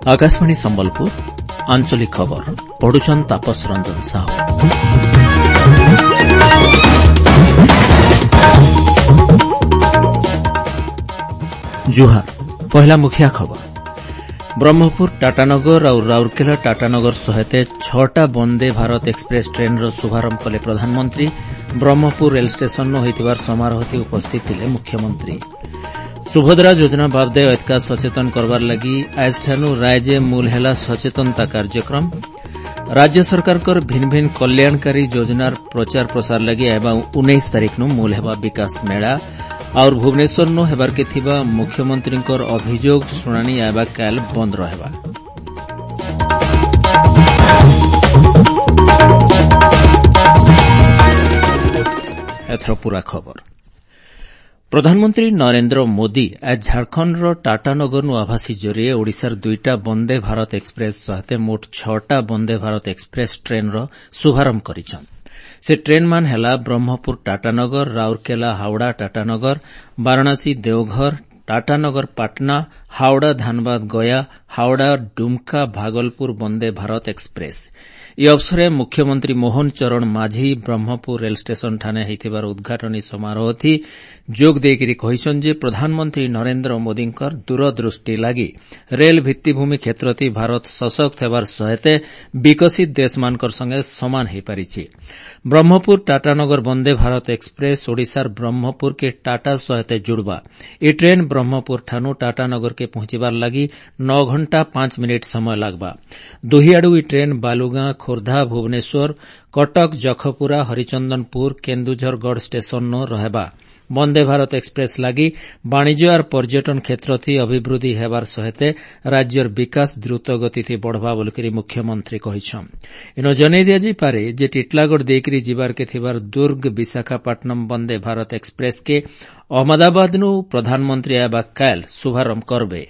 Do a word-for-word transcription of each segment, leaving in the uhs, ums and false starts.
आकाशवाणी संबलपुर आंचलिक खबर पढ़ुछन तापस रंजन साहू। जुहार पहला मुखिया खबर ब्रह्मपुर टाटानगर और राउरकेला टाटानगर सहित छटा वंदे भारत एक्सप्रेस ट्रेन रो शुभारंभ कले प्रधानमंत्री। ब्रह्मपुर रेल स्टेशन होइतिबार समारोह उपस्थित थिले मुख्यमंत्री। सुभद्रा योजना बाबदे ऐतका सचेतन करबार लगी आजठानु राज्य मूल हेला सचेतनता कार्यक्रम। राज्य सरकार कर भिन्न भिन्न कल्याणकारी योजनार प्रचार प्रसार लगी एवं उन्नीस तारीख नु मूल हेबा विकास मेला और भुवनेश्वर नु हेबार के थिबा मुख्यमंत्री अभियोग शुणाणी आबा काल बंद रहेबा। एथर पूरा खबर प्रधानमंत्री नरेंद्र मोदी आज झारखंडर टाटानगर नु आभासी जरिए ओडिशार दुईटा वंदे भारत एक्सप्रेस सहित मोट छटा वंदे भारत एक्सप्रेस ट्रेन रो शुभारंभ करिछन। से ट्रेन मान हेला ब्रह्मपुर टाटानगर, राउरकेला हावड़ा टाटानगर, वाराणसी देवघर, टाटानगर पाटना, हावड़ा धानबाद गया, हावड़ा डुमका भागलपुर वंदे भारत एक्सप्रेस। ई अवसर मुख्यमंत्री मोहन चरण माझी ब्रह्मपुर रेल स्टेशन ठाने हेतिबार उद्घाटनी समारोह थी जोग देकिरी कहिसन जे प्रधानमंत्री नरेंद्र मोदींकर दूरदृष्टि लागि रेल भित्तिभूमि क्षेत्रति भारत सशक्त हेबार सहित विकसित देशमानकर संगे समान हेई पारिछि। ब्रह्मपुर टाटानगर वंदे भारत एक्सप्रेस ओडिशार ब्रह्मपुर के टाटा सहित जुड़बा। ई ट्रेन ब्रह्मपुर ठानु टाटानगर के पहुंचीबार लागि नौ घंटा पांच मिनिट समय लागबा। दुहिआडु ई ट्रेन बालुगां, खोर्धा, भुवनेश्वर, कटक, जखपुरा, हरिचंदनपुर, केन्दुझरगढ़ स्टेशन नो रहेबा। वंदे भारत एक्सप्रेस लागि वाणिज्य और पर्यटन क्षेत्र थी अभिवृद्धि हेबार सहित राज्यर विकास द्रुत गति थी बढ़वा बोलकरी मुख्यमंत्री कहिछन। इनो जनै दिया जी पारे जे टिटलागढ़ देकरी जीवार के थिबार दुर्ग विशाखापट्टनम वंदे भारत एक्सप्रेस के अहमदाबाद नु प्रधानमंत्री आबा काल शुभारंभ करबे।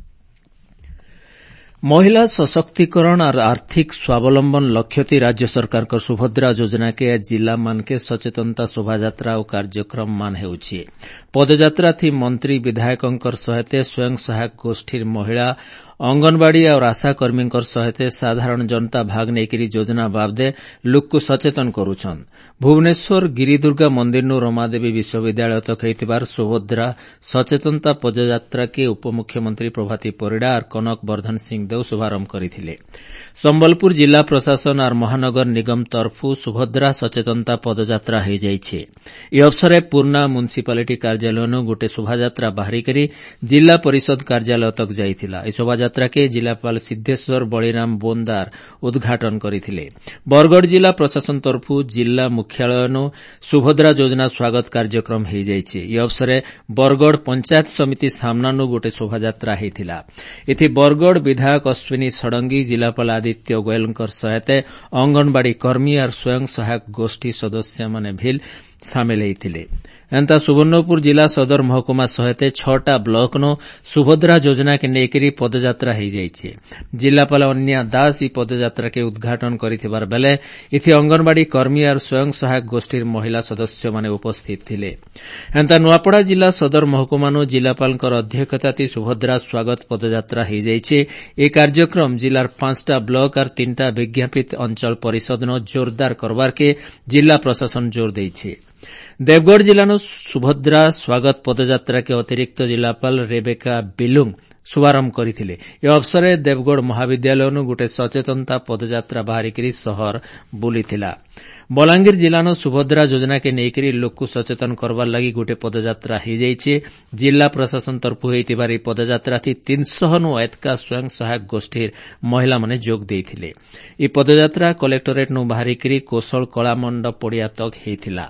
महिला सशक्तिकरण और आर्थिक स्वावलंबन लक्ष्यति राज्य सरकार कर सुभद्रा योजना के जिला मान के सचेतनता शोभायात्रा और कार्यक्रम मान हेउछि। पदयात्रा थी मंत्री विधायकंकर सहित स्वयं सहायक गोष्ठीर महिला, अंगनवाड़ी और आशाकर्मी सहित साधारण जनता भाग नेकरी योजना बाबदे लोक सचेतन करुछन। भुवनेश्वर गिरिदुर्गा मंदिर नु रमादेवी विश्वविद्यालय तक हेतिबार सुभद्रा सचेतनता पदयात्रा के उपमुख्यमंत्री प्रभाती परिड़ा और कनक वर्धन सिंह देव शुभारंभ करिथिले। संबलपुर जिला प्रशासन और महानगर निगम तरफु सुभद्रा सचेतनता पदयात्रा हो जाइछे। ई अवसर पूर्णा म्युनिसिपालिटी कार्यालय नु गोटे शोभायात्रा बाहरी करी जिला परिषद कार्यालय तक जाइथिला। ई शोभायात्रा के जिलापाल सिद्धेश्वर बलिराम बोंदार उद्घाटन करिथिले। बरगढ़ जिला प्रशासन तरफु जिला मुख्यालय नु सुभद्रा योजना स्वागत कार्यक्रम हो जाइछे। ई अवसर बरगढ़ पंचायत समिति सामना नु गोटे शोभायात्रा हेतिला। इथि बरगढ़ विधायक अश्विनी षडंगी, जिलापाल आदित्य गोयलकर सहित अंगनवाड़ी कर्मी और स्वयं सहायक गोष्ठी सदस्य माने भी सामिल हेतिले। एंता सुवर्णपुर जिला सदर महकुमा सहित छटा ब्लॉक नो सुभद्रा योजना के नेकरी पदयात्रा हो जाइछे। जिलापाल अन्या दास ई पदयात्रा के उद्घाटन करिथिबार बेले इथि अंगनवाड़ी कर्मी और स्वयं सहायक गोष्ठीर महिला सदस्य माने उपस्थित थिले। एंता नुआपड़ा जिला सदर महकुमा नो जिलापालकर अध्यक्षताती सुभद्रा स्वागत पदयात्रा हो जाइछे। ए कार्यक्रम जिलार पांचटा ब्लॉक और तीनटा विज्ञापित अंचल परिषद नो जोरदार करबार के जिला प्रशासन जोर देइछे। देवगढ़ जिला नो सुभद्रा स्वागत पदयात्रा के अतिरिक्त जिलापाल रेबेका बिलुंग शुभारंभ करिथिले। ए अवसर देवगढ़ महाविद्यालय नु गोटे सचेतनता पदयात्रा बाहरी करी शहर बुलीथिला। बलांगीर जिला नो सुभद्रा योजना के नेकरी लोक सचेतन करबार लागि गोटे पदयात्रा हो जाइछे। जिला प्रशासन तरफु हेतिबार ई पदयात्रा थी तीन सौ नु ऐतका स्वयं सहायक गोष्ठीर महिला माने जोग देइथिले। ई पदयात्रा कलेक्टरेट नु बाहरी करी कौशल कला मंडप पड़िया तक हेतिला।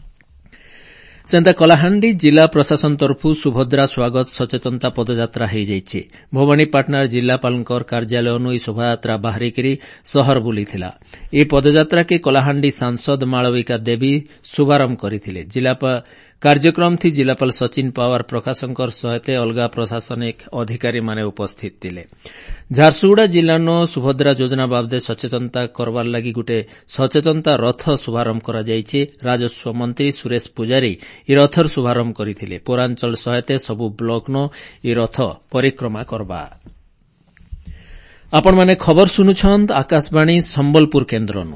सेंता कलाहांडी जिला प्रशासन तरफु सुभद्रा स्वागत सचेतनता पदयात्रा हो जाइछे। भवानीपाटनार जिलापालकर कार्यालय नु ई शोभायात्रा बाहरी करी शहर बुलीथिला। ई पदयात्रा के कलाहांडी सांसद मालविका देवी शुभारंभ करिथिले। जिला कार्यक्रम थी जिलापाल सचिन पावर प्रकाशंकर सहित अलगा प्रशासनिक अधिकारी माने उपस्थित थिले। झारसुगुड़ा जिला नो सुभद्रा योजना बाबदे सचेतनता करबार लागि गोटे सचेतनता रथ शुभारंभ करा जाइछे। राजस्व मंत्री सुरेश पुजारी ई रथर शुभारंभ करिथिले। पौरांचल सहित सबु ब्लॉक नो ई रथ परिक्रमा करबा। आपण माने खबर सुनुछंत आकाशवाणी संबलपुर केन्द्रनु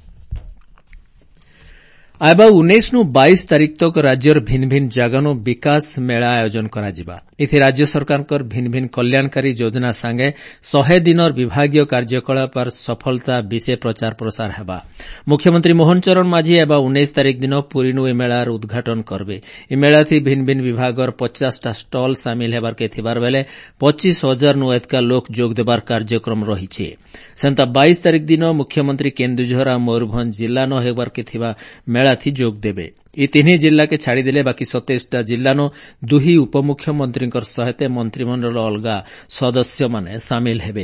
आयबा उन्नीस नु बाईस तारीख तक राज्यर भिन्न भिन्न जागानो विकास मेला आयोजन कराजिबा इथे राज्य सरकारकर भिन्न भिन्न कल्याणकारी योजना संगे सौ दिनर विभागीय कार्यकलाप सफलता विषय प्रचार प्रसार हेबा मुख्यमंत्री मोहन चरण माझी एबा उन्नीस तारीख दिन पुरीनु ए मेलार उद्घाटन करबे ए मेला थी भिन्न भिन्न विभागर पचास टा स्टॉल शामिल हेबार के थिबार बेले पच्चीस हजार नु एतका लोक जोग देबार कार्यक्रम रहिछे सेंता बाईस तारीख दिन मुख्यमंत्री केन्दुझर आ मयूरभंज जिल्ला न हेबार के थिबा मेला थी जोग देबे ई तीन जिल्ला के छाड़ीदेले बाकी सत्ताईस टा जिल्लानो दुही उपमुख्यमंत्रींकर सहित मंत्रिमंडल अलगा सदस्य माने शामिल हेबे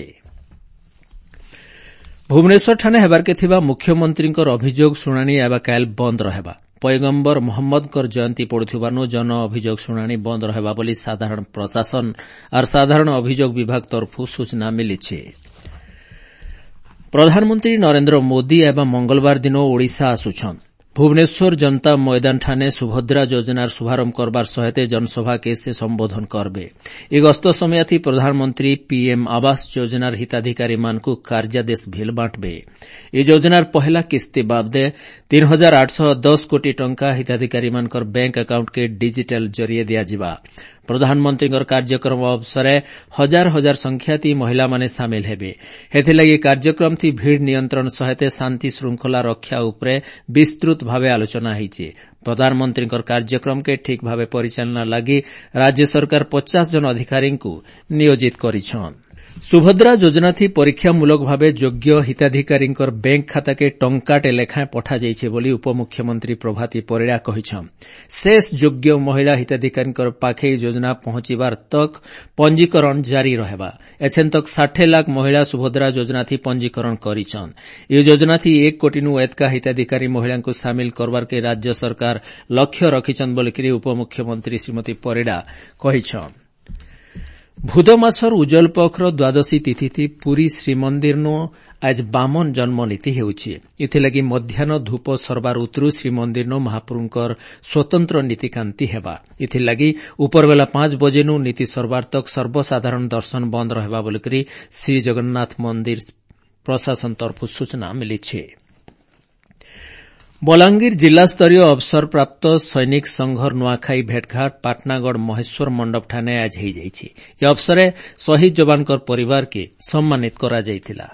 भुवनेश्वर ठाणे हेबार के थिबा मुख्यमंत्रींकर अभियोग शुणाणी एबा काल बंद रहेबा पैगंबर मोहम्मदकर जयंती पड़ुथिबारु जन अभियोग शुणाणी बंद रहेबा बोली साधारण प्रशासन और साधारण अभियोग विभाग तरफु सूचना मिलिछे प्रधानमंत्री नरेंद्र मोदी एवं मंगलवार दिन ओडिशा आसुछन भुवनेश्वर जनता मैदान ठाने सुभद्रा योजनार शुभारंभ करबार सहित जनसभा के से संबोधन करबे ए गस्त समय थी प्रधानमंत्री पीएम आवास योजनार हिताधिकारी मानकु कार्यादेश भेल बांटबे ए योजनार पहला किस्ती बाबदे तीन हजार आठ सौ दस कोटी टंका हिताधिकारी मानकर बैंक अकाउंट के डिजिटल जरिए दियाजिबा प्रधानमंत्री कार्यक्रम अवसर हजार हजार संख्या थी महिला माने शामिल हेबे हेथिलागि कार्यक्रम थी भीड़ नियंत्रण सहित शांति श्रृंखला रक्षा उपरे विस्तृत भावे आलोचना होईचे प्रधानमंत्री कार्यक्रम के ठीक भावे परिचालना लगी राज्य सरकार पचास जन अधिकारी को नियोजित करिछन सुभद्रा योजना थी परीक्षामूलक भावे योग्य हिताधिकारी बैंक खाता के टंकाटे लेखाएं पठा जाइछे बोली उपमुख्यमंत्री प्रभाती परिड़ा कहिछन शेष योग्य महिला हिताधिकारी पाखे योजना पहुंचीबार तक पंजीकरण जारी रहेबा एछेन तक साठ लाख महिला सुभद्रा योजना थी पंजीकरण करिछन ए योजना थी एक कोटी नु एतका हिताधिकारी महिला को शामिल करबार के राज्य सरकार लक्ष्य रखिछन बोली उपमुख्यमंत्री श्रीमती परिड़ा कहिछन भूदमासर उज्जवल पक्षर द्वादशी तिथि थी पुरी श्रीमंदिर नो आज बामन जन्म नीति हेउछि इथिलागि मध्याह्न धूप सरबार उतरु श्रीमंदिर नो महाप्रभुंकर स्वतंत्र नीतिकांति हेबा इथिलागि उपरबेला पांच बजे नु नीति सरबार तक सर्वसाधारण दर्शन बंद रहेबा बोलिकरी श्री जगन्नाथ मंदिर प्रशासन तरफु सूचना मिलिछे बलांगीर जिला स्तरीय अवसर प्राप्त सैनिक संघर नुआखाई भेटघाट पाटनागढ़ महेश्वर मंडप ठाणे आज हो जाइछि ए अवसर शहीद जवानकर परिवार के सम्मानित करा जाइथिला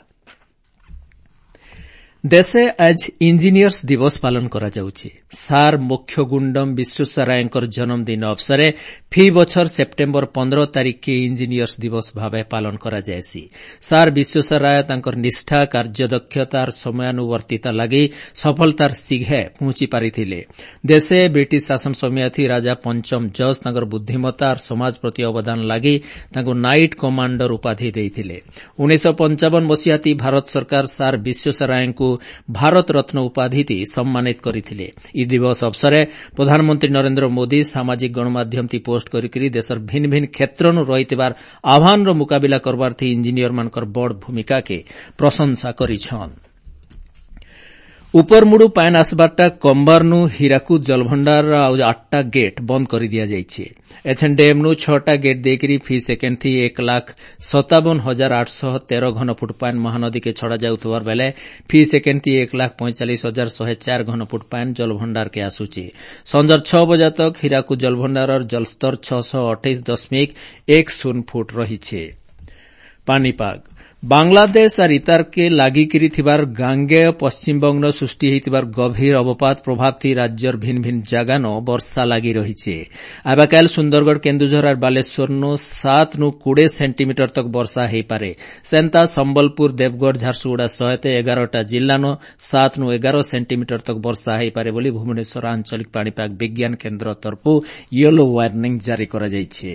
देशे आज इंजिनियर्स दिवस पालन करा जाउछि सार मोक्षगुंडम विश्वेश्वरायंकर जन्मदिन अवसर फी बछर सेप्टेम्बर पंद्रह तारीख के इंजिनियर्स दिवस भावे पालन करा जायसी सार विश्वेश्वराय तांकर निष्ठा कार्यदक्षता और समयानुवर्तिता लगी सफलतार सीघे पहुंची पारिथिले देशे ब्रिटिश शासन समय थी राजा पंचम जज तांकर बुद्धिमत्ता और समाज प्रति अवदान लगी तांको नाइट कमांडर उपाधि देइथिले उन्नीस सौ पंचावन मसीहा थी भारत सरकार सार विश्वेश्वराय को भारत रत्न उपाधि थी सम्मानित करिथिले ई दिवस अवसर प्रधानमंत्री नरेंद्र मोदी सामाजिक गणमाध्यम थी पोस्ट करिकरी देशर भिन्न भिन्न क्षेत्र नु रहितबार आह्वान रो मुकाबिला करबार थी इंजीनियर मानकर बड़ भूमिका के प्रशंसा करिछन उपरमुडु पान आसबारटा कंबारनु हीराकुद जलभंडार आठटा गेट बंद कर दिया जाइछे एछन डैम नु छटा गेट देकरी फी सेकेंड थी एक लाख सत्तावन हजार आठ सौ तेरह घनफुट पान महानदी के छड़ा जाउतबार बेले फी सेकेंड थी एक लाख पैंतालीस हजार शहे चार घनफुट पान जलभंडार के आसुची संजर छह बजे तक हीराकुद जलभंडार और जलस्तर छह सौ अट्ठाईस दशमिक एक शून्य फुट रहिछे पानीपाग बांग्लादेश और इतार के लागिकिरी थिबार गांगेय पश्चिमबंग सृष्टि होइतिबार गभीर अवपात प्रभाव थी राज्यर भिन्न भिन्न जगान वर्षा लगी रही आबाकाल सुंदरगढ़ केन्दुझर और बालेश्वर नो सात नु कोड़े सेंटीमीटर तक वर्षा हो पारे सेंता संबलपुर देवगढ़ झारसुगुड़ा सहित एगारटा जिला नो सात नु एगार सेंटीमीटर तक वर्षा हो पारे बोली भुवनेश्वर आंचलिक पाणीपाग विज्ञान केन्द्र तरफु येलो वार्निंग जारी करा जाइछे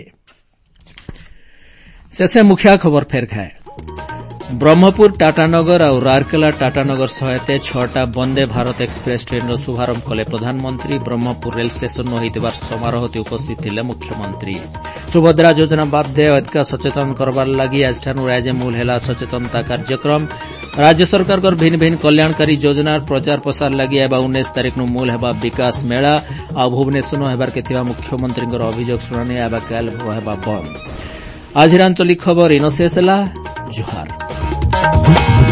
शेषे मुख्य खबर फेर खाए ब्रह्मपुर टाटानगर और राउरकेला टाटानगर सहित छटा वंदे भारत एक्सप्रेस ट्रेन शुभारंभ कले प्रधानमंत्री ब्रह्मपुर रेल स्टेशन होइतिबार समारोह उपस्थित थिले मुख्यमंत्री सुभद्रा योजना बाध्य अधिका सचेतन करबार लागि आजठानु राज्य मूल हेला सचेतनता कार्यक्रम राज्य सरकार भिन्न भिन्न कल्याणकारी योजनार प्रचार प्रसार लगी एवं उन्नीस तारीख नु मूल हेबा विकास मेला आ भुवनेश्वर हेबार के थिबा मुख्यमंत्री अभियोग शुणाणी एवं काल हेबा बंद आज आंचलिक खबर इन शेष जोहार। है।